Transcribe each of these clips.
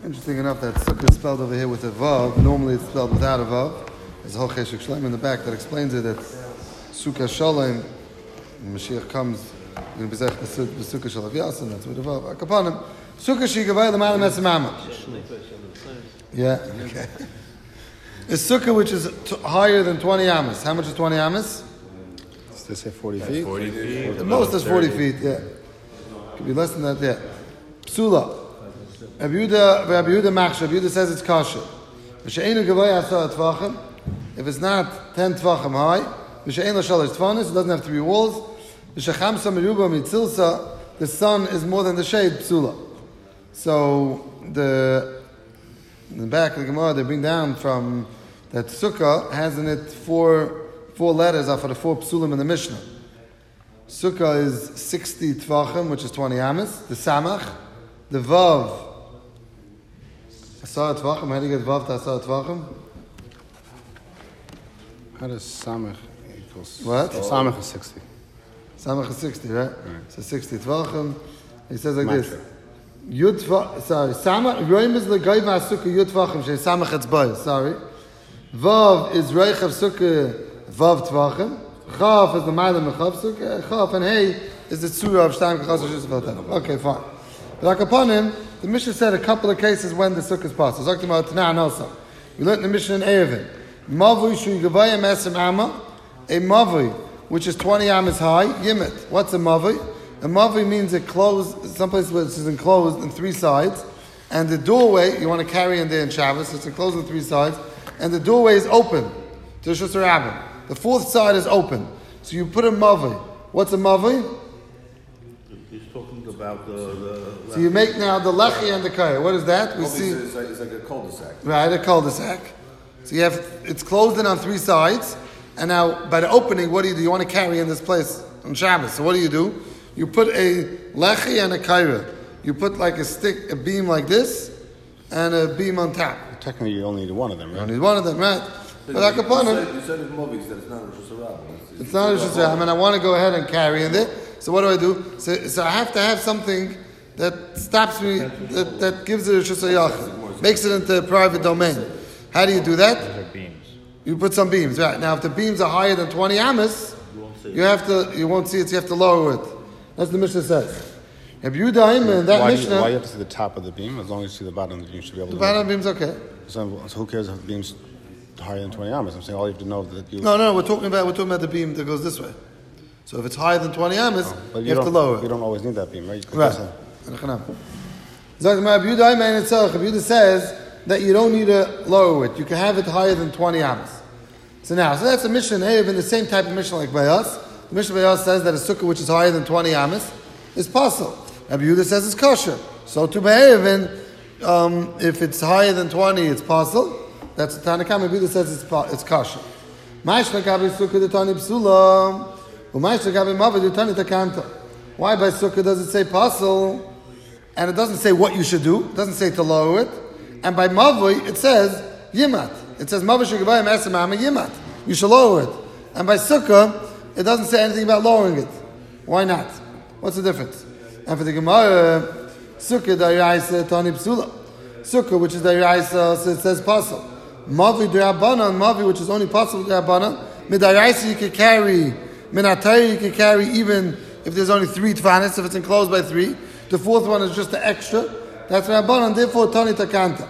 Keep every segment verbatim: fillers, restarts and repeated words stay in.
Interesting enough that sukkah is spelled over here with a vav. Normally it's spelled without a vav. There's a whole cheshik shleim in the back that explains it. That sukkah shalom, when Mashiach comes, you're going to be zech the sukkah shalom yasin. That's with the vav. Akapanim sukkah shigavay l'mayla mesamama. Yeah. Okay. A sukkah which is t- higher than twenty amas. How much is twenty amas? Does they say forty feet? forty feet. The most is forty feet. Yeah. Could be less than that. Yeah. Psula. Rabbi Yehuda, Rabbi Yehuda Machshav, Rabbi Yehuda says it's kosher. If it's not ten tvachim high, it doesn't have three walls. The sun is more than the shade, psula. So the in the back of the Gemara they bring down from that sukkah has in it four four letters are for the four psulim in the Mishnah. Sukkah is sixty tvachim, which is twenty amas. The samach, the vav. Asar tvachim. How do you get vav to asar tvachim? How does samach equals? What? Oh. Samach is sixty. Samach is sixty, right? Right. So sixty tvachim. He says like Matra. this. Yud tvachim. Sorry. Samach. Roim is legayv ha'sukkah yud tvachim. She samach etzbay. Sorry. Vav is reich of sukkah vav tvachim. Chaf is the ma'alim of chav sukkah. Chaf and hey is the tzura of shtaim kachas v'shis. Okay, fine. But like upon him, the Mishnah said a couple of cases when the sukkah is possible. Talking about Tanan also. We learned in the Mishnah in Erevin. Mavui shu yigavaya mesem amma. A mavui, which is twenty amas high, yimit. What's a mavui? A mavui means it closed, someplace where it's enclosed on three sides, and the doorway, you want to carry in there in Shabbos, so it's enclosed on three sides, and the doorway is open to the Shus Rabbin. The fourth side is open. So you put a mavui. What's a mavui? He's talking about the... the So you make now the lechi and the kaya. What is that? We see it's like, it's like a cul-de-sac. right a cul-de-sac. So you have it's closed in on three sides, and now by the opening, what do you do? You want to carry in this place on Shabbos. So what do you do? You put a lechi and a kaya. You put like a stick, a beam like this, and a beam on top. Technically, you only need one of them, You right? only need one of them, right? But But like you, upon you, him, said, you said in movies that it's not a Rosh Hashanah. It's, it's not a Shus Rabbin. I mean, I want to go ahead and carry in there. So what do I do? So, so I have to have something that stops me, that, that gives it a Shus Yachid, makes it into a private domain. How do you do that? Those are beams. You put some beams, right? Now, if the beams are higher than twenty amas, you have to, you won't see it. So you have to lower it. That's the Mishnah says. Rabbi Yehuda in that why, do you, Mishnah, why you have to see the top of the beam? As long as you see the bottom of the beam, you should be able the to. bottom beam's okay. So, so who cares if the beam's higher than twenty amas? I'm saying all you have to know is that you. No, no, we're talking about we're talking about the beam that goes this way. So if it's higher than twenty amas, Oh, but you, you have to don't- lower it. You don't always need that beam, right? You can Right. just have- Rabbi Yehuda says that you don't need to lower it. You can have it higher than twenty amas. So now, so that's a mission here in the same type of mission like Bayas. The mission Bayas says that a sukkah which is higher than twenty amas is possible. Rabbi Yehuda says it's kosher. So to Be'erevin, um, if it's higher than twenty, it's possible. That's the Tanakh. Rabbi Yehuda says it's, it's kosher. Ma'ishla gabi sukkah de tani psula. U'ma'ishla gabi mavi de tani takanta. Why by sukkah does it say possible? And it doesn't say what you should do. It doesn't say to lower it. And by mavui, it says yimat. It says mavui shugavayim esamama yimat. You should lower it. And by sukkah, it doesn't say anything about lowering it. Why not? What's the difference? And for the Gemara, sukkah da'iraisa tani psula. Sukkah, which is da'iraisa, so it says possible. Mavi d'Rabbanan, mavi, which is only possible d'Rabbanan. Mid'iraisa you can carry. Minatayri you can carry even if there's only three tfanis, if it's enclosed by three. The fourth one is just the extra. That's Rabbanan, therefore Tani Takanta.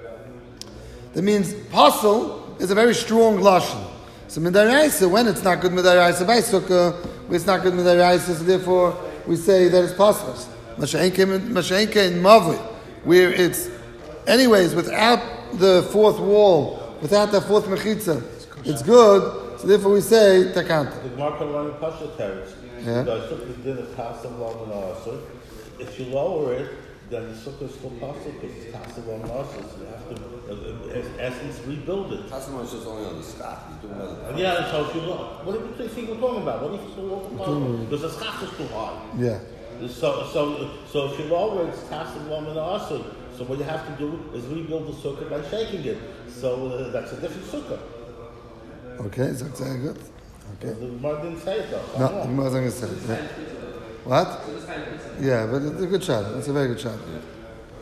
That means pasul is a very strong lashon. So Midaraisa, when it's not good Midaraisa by Sukkah, it's not good Midaraisa, so therefore we say that it's possible. Masha'enke in Mavli, where it's, anyways, without the fourth wall, without the fourth mechitza, it's good, so therefore we say Takanta. The Mark Alani Pasha Teretz. Yeah. The sukkah did a passable long and also. If you lower it, then the sukkah is still possible because it's passable long and also. So you have to, uh, in essence, rebuild it. Tasman is just only on the staff. He's doing other And yeah, so if you look, what do you think we're talking about? What if you walk about? Because the schach is too high. Yeah. So, so, so if you lower it, it's passable long and also. So what you have to do is rebuild the sukkah by shaking it. So uh, that's a different sukkah. Okay, so it's very good. Okay. The Gemara didn't say it though. No, the Gemara isn't going to say it. Yeah. What? Yeah, but it's a good shot. It's a very good shot.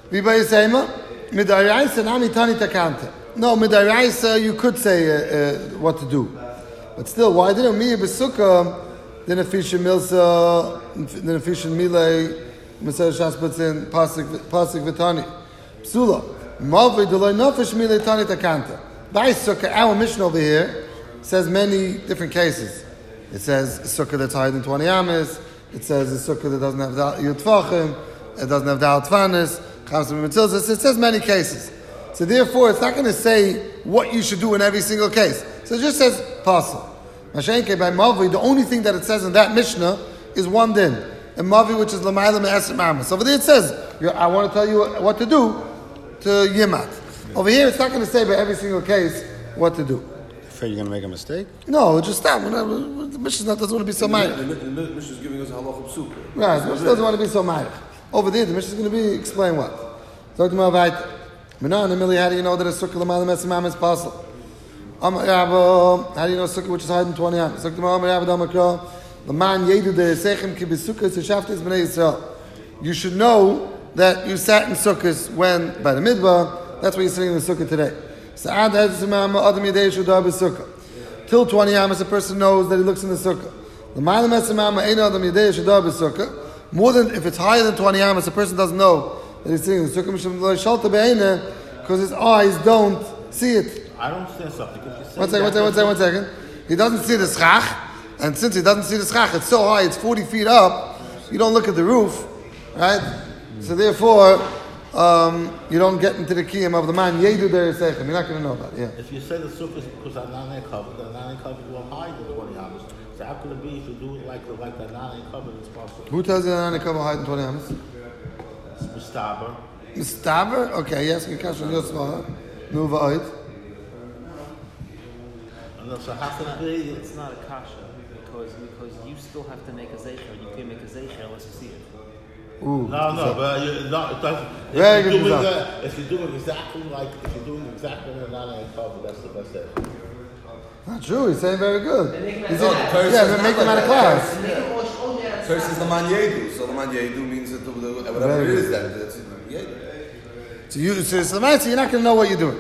V'bayisema, midaraisa nami tani takanta. No, midaraisa, you could say uh, uh, what to do. But still, why didn't me besukkah, then a fish in milsa, then a fish in milay, Mister Shas puts in pasik pasik v'tani. Psula, malvei delay nafish milay tani takanta. By sukkah, our mission over here says many different cases. It says a sukkah that's higher than twenty amas. It says a sukkah that doesn't have yud tvachim. It doesn't have dal tvanis. It says many cases. So therefore, it's not going to say what you should do in every single case. So it just says pasul. Mashenke by Mavi, the only thing that it says in that Mishnah is one din. And Mavi, which is Lamayla Me'esim Amas. Over there it says, I want to tell you what to do to Yimat. Over here it's not going to say by every single case what to do. Afraid you're going to make a mistake? No, just stop. The Mishnah doesn't want to be so mighty. The Mishnah is giving us halacha psuka. Right, the Mishnah doesn't want to be so mighty. Over there, the Mishnah is going to be, explain what? Talk to me about it. Menon, Emily, how do you know that a sukkah Lamayla Me'esim Amas is possible? How do you know sukkah which is higher than twenty amas? You should know that you sat in sukkahs when by the midbar. That's why you're sitting in the sukkah today. Till twenty amas, a person knows that he looks in the sukkah. More than if it's higher than twenty amas, a person doesn't know that he's sitting in the sukkah because his eyes don't see it. I don't understand something. One second, one second, one second, one second. He doesn't see the schach, and since he doesn't see the schach, it's so high, it's forty feet up, you don't look at the roof, right? So therefore, um, you don't get into the kiyam of the man yedu der sechem. You're not going to know about it. Yeah. If you say the sukkah is because the nane covered, the nane covered will higher than twenty amas. So how could it be if you do it like the like the nane covered is possible? Who tells you the nane cover higher than twenty amas? It's mustaber. Mustaber? Okay, yes, you can show your svara. Nu va'oid. No, so how could it be? It's not a kasha because because you still have to make a zeicher. You can't make a zeicher unless you see it. Ooh, No, no, but you, no, it doesn't. If Very you're good doing result. the, if you're doing exactly like if you're doing exactly the nane covered, that's the best thing. not true. He's saying very good. He's No, saying, Torah yeah, says but make not them out like of that. class. First is the man yedu, so the man yedu means that the, the, whatever Very it is good. that that's yedu. So you, so it's the man, so you're not going to know what you're doing.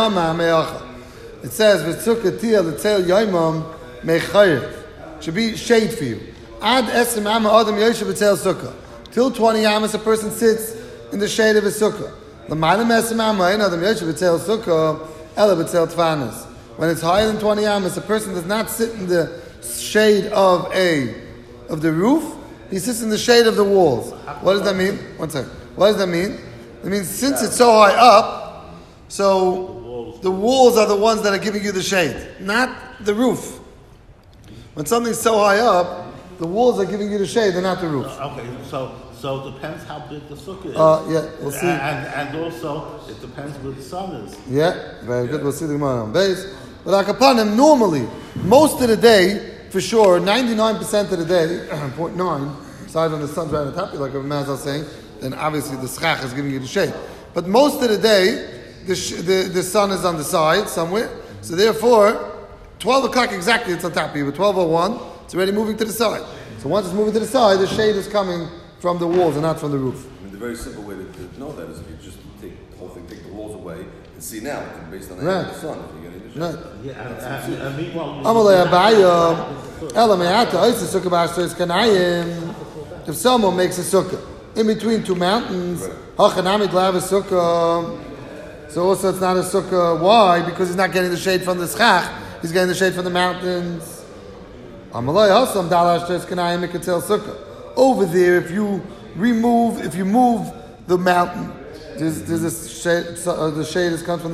It says, "V'tzukah tiyah l'tzel yoymam mechayev." Should be shade for you. Ad esem ama adam yoshev b'tzel sukkah. Till twenty amas, a person sits in the shade of a sukkah. L'maylam esem ama ein adam yoshev b'tzel sukkah ela b'tzel tfanas. When it's higher than twenty amas, a person does not sit in the shade of a of the roof. He sits in the shade of the walls. What does that mean? One second. What does that mean? It means since it's so high up, so the walls are the ones that are giving you the shade, not the roof. When something's so high up, the walls are giving you the shade, they're not the roof. Okay, so so it depends how big the sukkah is. Uh, yeah, we'll see. And and also it depends where the sun is. Yeah, very good. We'll see the Gemara on base. But Akapanim, normally, most of the day, for sure, ninety-nine percent of the day, zero point nine, aside when the sun's right on top of you, like Maz was saying, then obviously the schach is giving you the shade. But most of the day, the, sh- the the sun is on the side somewhere. So therefore, twelve o'clock exactly, it's on top of you. But twelve oh one, it's already moving to the side. So once it's moving to the side, the shade is coming from the walls and not from the roof. I mean, the very simple way to, to know that is if you just take the whole thing, take the walls away, and see now, based on the, Right. the sun, if you're getting the shade. Right. Yeah, and, and, and meanwhile, Amalei Abaya, Ela me'ata oisa sukkah b'ashteres kanayim. If someone makes a sukkah in between two mountains, hachanami glav a sukkah. So also it's not a sukkah. Why? Because he's not getting the shade from the schach. He's getting the shade from the mountains. Amalei hasam dal ashteres kanayim mikatel sukkah. Over there, if you remove, if you move the mountain, there's, there's a shade, uh, the shade has come from the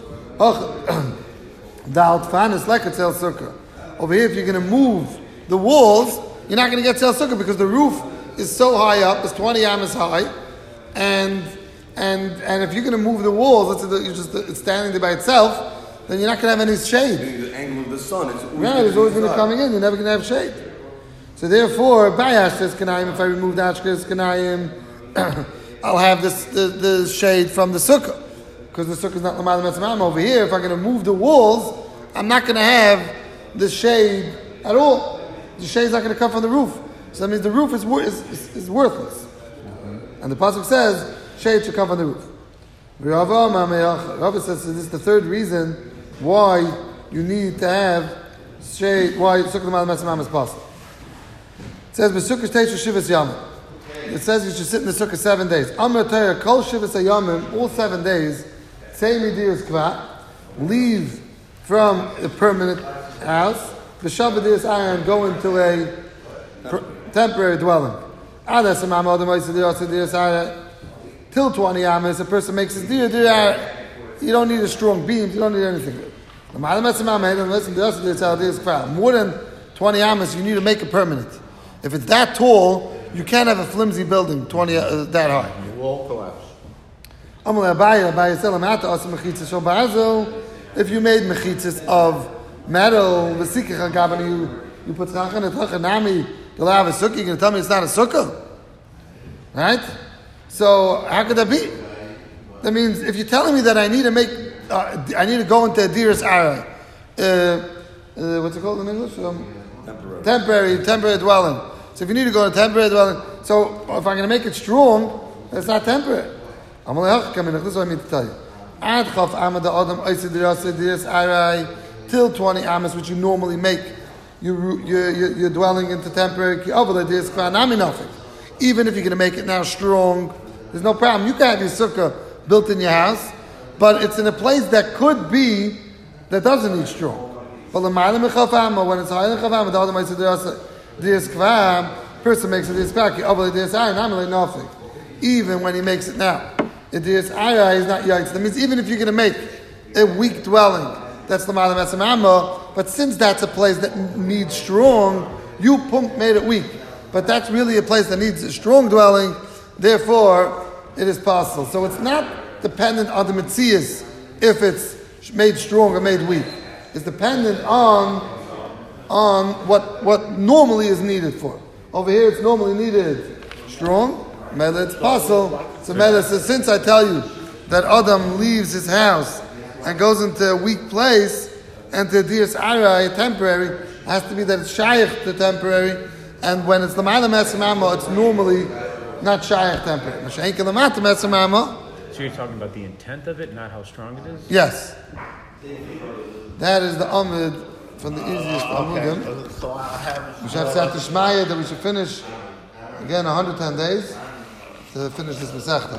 sukkah. Dal tfanis like a tel sukkah. Over here, if you're going to move the walls, you're not going to get tel sukkah because the roof is so high up, it's twenty amas high, and and and if you're going to move the walls, let's say that you're just it's standing there by itself, then you're not going to have any shade. Meaning the angle of the sun, it's always Right, it's always going to be coming in. You're never going to have shade. So therefore, by Ashkes Kanayim, if I remove the Ashkes Kanayim, I'll have this the, the shade from the sukkah. Because the sukkah is not Lamal Metzamam. Over here, if I'm going to move the walls, I'm not going to have the shade at all. The shade's not going to come from the roof. So that means the roof is, wor- is, is, is worthless. Mm-hmm. And the pasuk says, shade should come from the roof. Rava says this is the third reason why you need to have shade, why Sukkah L'Ma'ala Metzamam is possible. It says, B'Sukkah Teishu Shivas Yamim. It says you should sit in the Sukkah seven days. Amr Torah, Kol Shivas Yamim, all seven days, Tzei Midiyus Kva, leave from a permanent house, B'Shabbat Diyas Ayan, go into a per- temporary dwelling. Adas Amam Adam Oisa Diyas Diyas Ayan, till twenty amas, a person makes his dir, dir, you don't need a strong beam, you don't need anything. More than twenty amas, you need to make it permanent. If it's that tall, you can't have a flimsy building twenty uh, that high. The wall collapse. If you made mechitzas of metal, you, you put tzachon and tachanami, you'll have a sukkah, you're going to tell me it's not a sukkah? Right? So how could that be? That means if you're telling me that I need to make, uh, I need to go into a Diras Ara, uh, uh, what's it called in English? Um, temporary. temporary, temporary dwelling. So if you need to go to a temporary dwelling, so if I'm going to make it strong, it's not temporary. I'm only coming. This is what I mean to tell you. Ad chaf amad adam oised Diras Ara till twenty amas, which you normally make. You you you're dwelling into temporary. Nothing. Even if you're going to make it now strong, there's no problem. You can have your sukkah built in your house, but it's in a place that could be, that doesn't need strong. But when it's higher than chafam, the other might say dias kvam, person makes it dias kvam, nothing. Even when he makes it now, it dias ayah is not yaitz. That means even if you're going to make a weak dwelling, that's the malam esamama. But since that's a place that needs strong, you pump made it weak. But that's really a place that needs a strong dwelling, therefore it is possible. So it's not dependent on the metzias if it's made strong or made weak. It's dependent on on what what normally is needed for. Over here it's normally needed strong, Mela it's possible. So Mela says, since I tell you that Adam leaves his house and goes into a weak place, and to Dias Ara, temporary, has to be that it's shaykh to temporary. And when it's L'Ma'ala Metzamama, it's normally not Shayach temporary. So you're talking about the intent of it, not how strong it is? Yes. That is the Amud from the easiest Uh, okay. Amudim. So I have. We should have Sat Shmaya that we should finish again one hundred ten days to finish this Masechta.